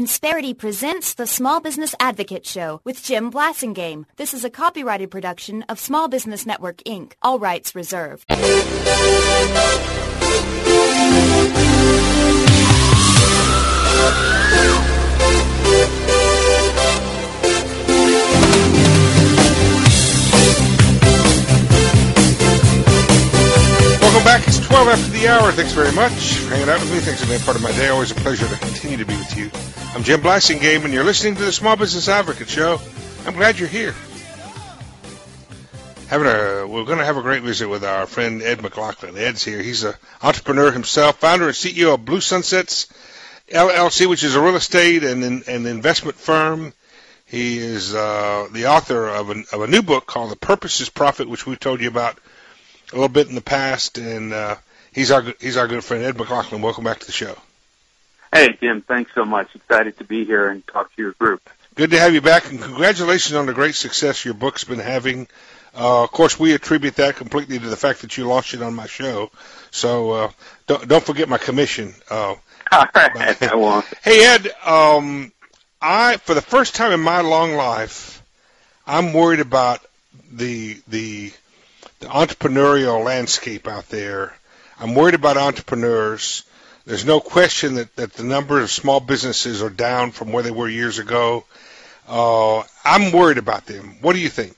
Insperity presents the Small Business Advocate Show with Jim Blasingame. This is a copyrighted production of Small Business Network, Inc. All rights reserved. Welcome back. It's 12 after the hour. Thanks very much for hanging out with me. Thanks for being part of my day. Always a pleasure to continue to be with you. I'm Jim Blasingame, and you're listening to the Small Business Advocate Show. I'm glad you're here. We're going to have a great visit with our friend Ed McLaughlin. Ed's here. He's an entrepreneur himself, founder and CEO of Blue Sunsets LLC, which is a real estate and investment firm. He is the author of a new book called The Purpose is Profit, which we've told you about a little bit in the past, and he's our good friend Ed McLaughlin. Welcome back to the show. Hey, Jim, thanks so much. Excited to be here and talk to your group. Good to have you back, and congratulations on the great success your book's been having. Of course, we attribute that completely to the fact that you launched it on my show, so don't forget my commission. All right, I won't. Hey, Ed, for the first time in my long life, I'm worried about the entrepreneurial landscape out there. I'm worried about entrepreneurs. There's no question that the number of small businesses are down from where they were years ago. I'm worried about them. What do you think?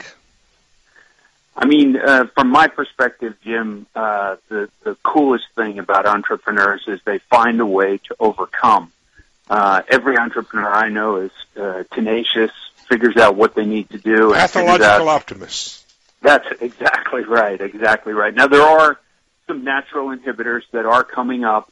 I mean, from my perspective, Jim, the coolest thing about entrepreneurs is they find a way to overcome. Every entrepreneur I know is tenacious, figures out what they need to do. Pathological optimists. That's exactly right, exactly right. Now, there are some natural inhibitors that are coming up,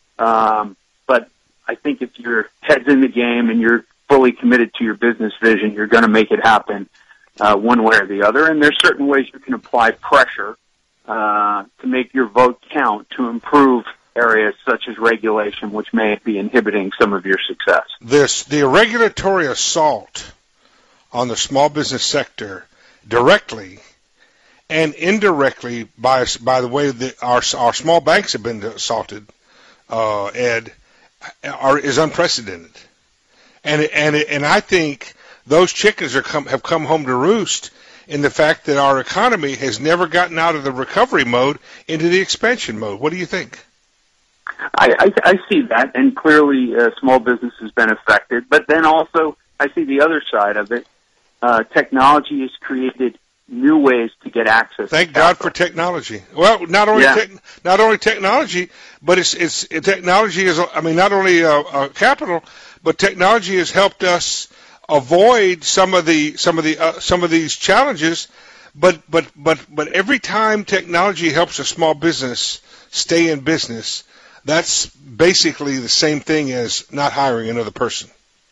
but I think if your head's in the game and you're fully committed to your business vision, you're going to make it happen one way or the other. And there's certain ways you can apply pressure to make your vote count to improve areas such as regulation, which may be inhibiting some of your success. The regulatory assault on the small business sector directly and indirectly by the way that our small banks have been assaulted, Ed, is unprecedented, and I think those chickens have come home to roost in the fact that our economy has never gotten out of the recovery mode into the expansion mode. What do you think? I see that, and clearly small business has been affected, but then also I see the other side of it. Technology has created new ways to get access. Thank God for technology. Well, not only technology, but it's technology is. I mean, not only capital, but technology has helped us avoid some of these challenges. But every time technology helps a small business stay in business, that's basically the same thing as not hiring another person.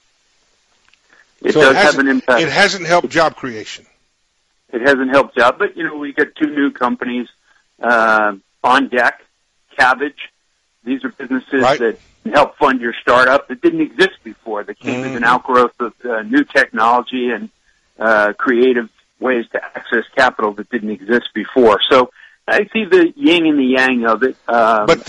It does have an impact. It hasn't helped job creation. It hasn't helped job, but we got two new companies on deck. Cabbage. These are businesses that help fund your startup that didn't exist before. That came as an outgrowth of new technology and creative ways to access capital that didn't exist before. So I see the yin and the yang of it. But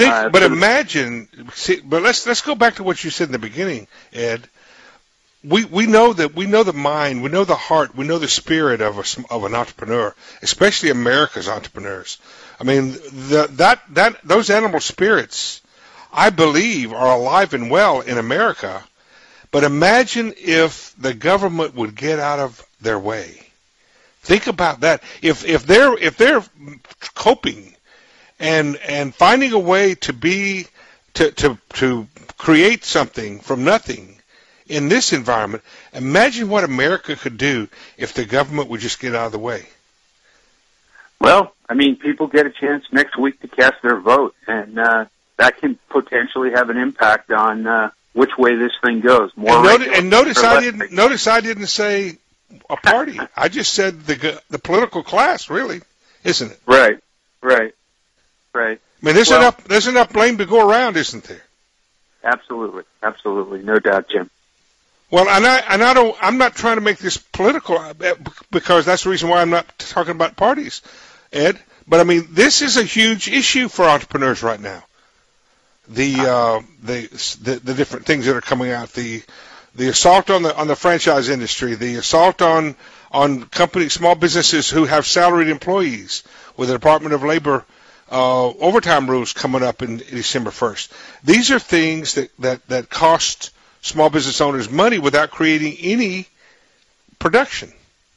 let's go back to what you said in the beginning, Ed. We know the mind, we know the heart, we know the spirit of an entrepreneur, especially America's entrepreneurs. I mean, those animal spirits, I believe, are alive and well in America. But imagine if the government would get out of their way. Think about that. If they're coping and finding a way to create something from nothing in this environment, imagine what America could do if the government would just get out of the way. Well, I mean, people get a chance next week to cast their vote, and that can potentially have an impact on which way this thing goes. Notice I didn't say a party. I just said the political class, really, isn't it? Right. I mean, there's enough blame to go around, isn't there? Absolutely, no doubt, Jim. Well, I'm not trying to make this political because that's the reason why I'm not talking about parties, Ed. But I mean, this is a huge issue for entrepreneurs right now. The different things that are coming out, the the assault on the franchise industry, the assault on companies, small businesses who have salaried employees, with the Department of Labor overtime rules coming up in December 1st. These are things that cost small business owners money without creating any production.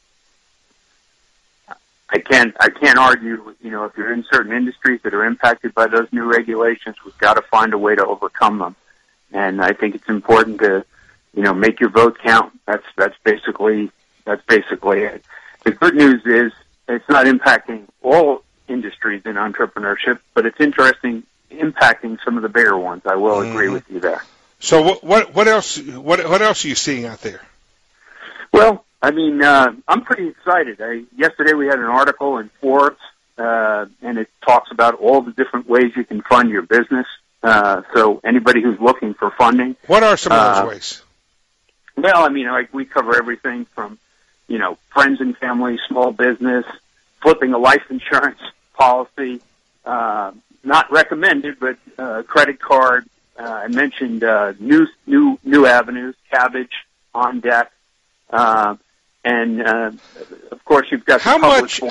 I can't argue. If you're in certain industries that are impacted by those new regulations, we've got to find a way to overcome them. And I think it's important to, make your vote count. That's basically it. The good news is it's not impacting all industries in entrepreneurship, but it's impacting some of the bigger ones. I will agree with you there. So what else are you seeing out there? Well, I'm pretty excited. Yesterday we had an article in Forbes, and it talks about all the different ways you can fund your business. So anybody who's looking for funding. What are some of those ways? Well, we cover everything from, friends and family, small business, flipping a life insurance policy, not recommended, but credit card. I mentioned new avenues, Kabbage, On Deck, and of course you've got how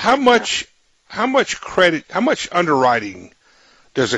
much credit, how much underwriting does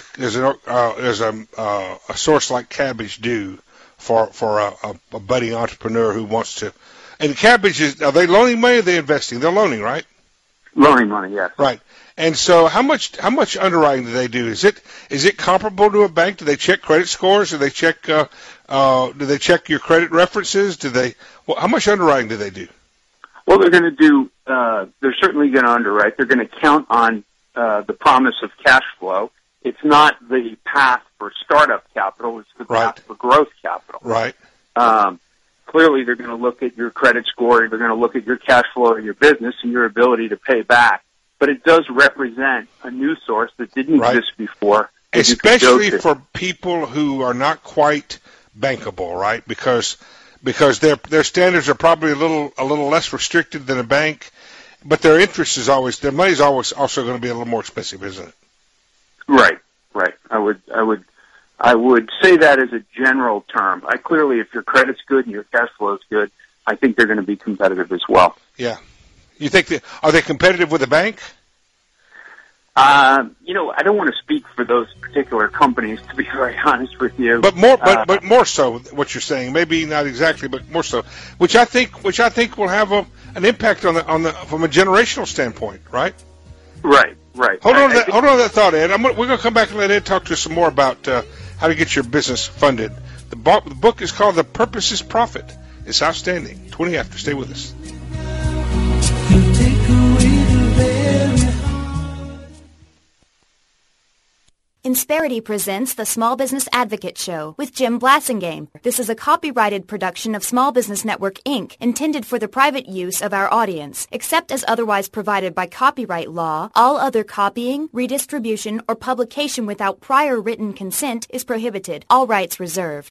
a source like Kabbage do for a budding entrepreneur who wants to? And Kabbage are they loaning money? Or are they investing? They're loaning, right? Loaning money, yes. Right. And so how much underwriting do they do? Is it comparable to a bank? Do they check credit scores? Do they check your credit references? How much underwriting do they do? Well, they're going to do. They're certainly going to underwrite. They're going to count on the promise of cash flow. It's not the path for startup capital. It's the path for growth capital. Right. Clearly, they're going to look at your credit score. They're going to look at your cash flow of your business and your ability to pay back. But it does represent a new source that didn't exist before. Especially for people who are not quite bankable, right? Because their standards are probably a little less restricted than a bank, but their money is always also going to be a little more expensive, isn't it? Right. I would say that as a general term. Clearly, if your credit's good and your cash flow is good, I think they're going to be competitive as well. Yeah. You think are they competitive with a bank? I don't want to speak for those particular companies, to be very honest with you. But more so, what you're saying, maybe not exactly, but more so, which I think will have an impact on the from a generational standpoint, right? Right. Hold on to that thought, Ed. We're going to come back and let Ed talk to us some more about how to get your business funded. The book is called The Purpose is Profit. It's outstanding. 20 after. Stay with us. Insperity presents the Small Business Advocate Show with Jim Blasingame. This is a copyrighted production of Small Business Network, Inc., intended for the private use of our audience. Except as otherwise provided by copyright law, all other copying, redistribution, or publication without prior written consent is prohibited. All rights reserved.